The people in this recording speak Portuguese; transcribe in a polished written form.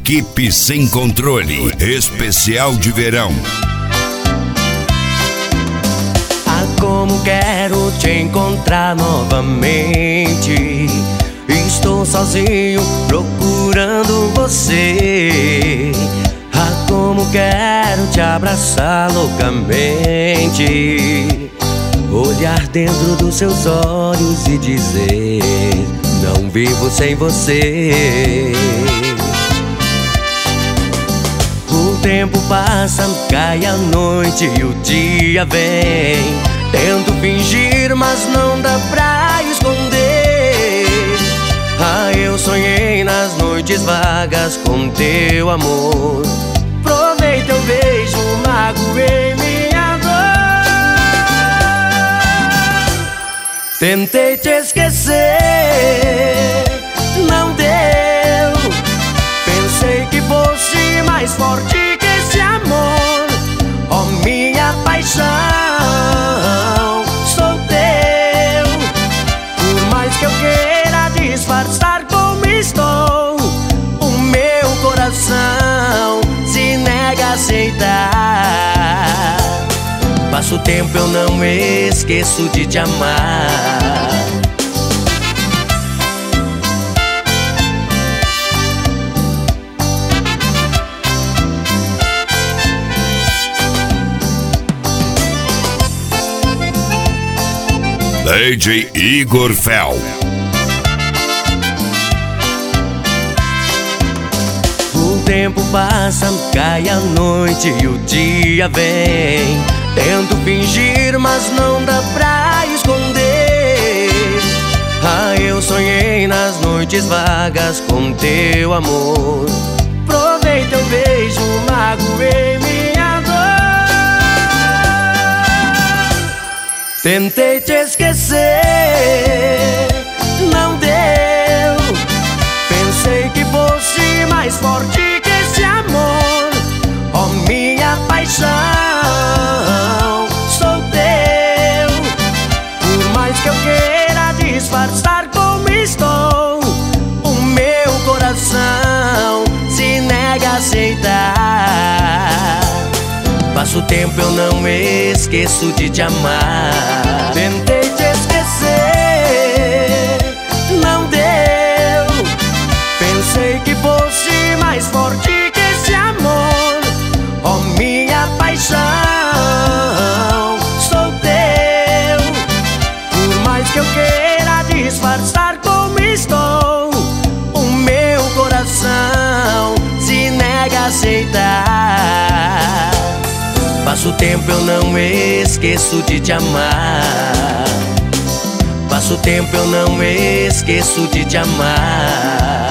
Equipe Sem Controle, especial de verão. Ah, como quero te encontrar novamente. Estou sozinho procurando você. Ah, como quero te abraçar loucamente. Olhar dentro dos seus olhos e dizer: não vivo sem você. O tempo passa, cai a noite e o dia vem. Tento fingir, mas não dá pra esconder. Ah, eu sonhei nas noites vagas com teu amor. Provei teu beijo, magoei minha dor. Tentei te esquecer, não deu. Pensei que fosse mais forte que esse amor. Oh, minha paixão, sou teu. Por mais que eu queira disfarçar como estou, o meu coração se nega a aceitar. Passa o tempo, eu não esqueço de te amar. DJ Igor Fel. O tempo passa, cai a noite e o dia vem. Tento fingir, mas não dá pra esconder. Ah, eu sonhei nas noites vagas com teu amor. Provei teu beijo, magoei minha dor. Tentei te esquecer, não deu. Pensei que fosse mais forte que esse amor. Oh, minha paixão, sou teu. Por mais que eu queira disfarçar como estou, o meu coração se nega a aceitar. Passa o tempo, eu não esqueço de te amar. Tentei te esquecer, não deu. Pensei que fosse mais forte que esse amor. Oh, minha paixão, sou teu. Por mais que eu queira disfarçar como estou, o meu coração se nega a aceitar. Passa o tempo, eu não esqueço de te amar. Passa o tempo, eu não esqueço de te amar.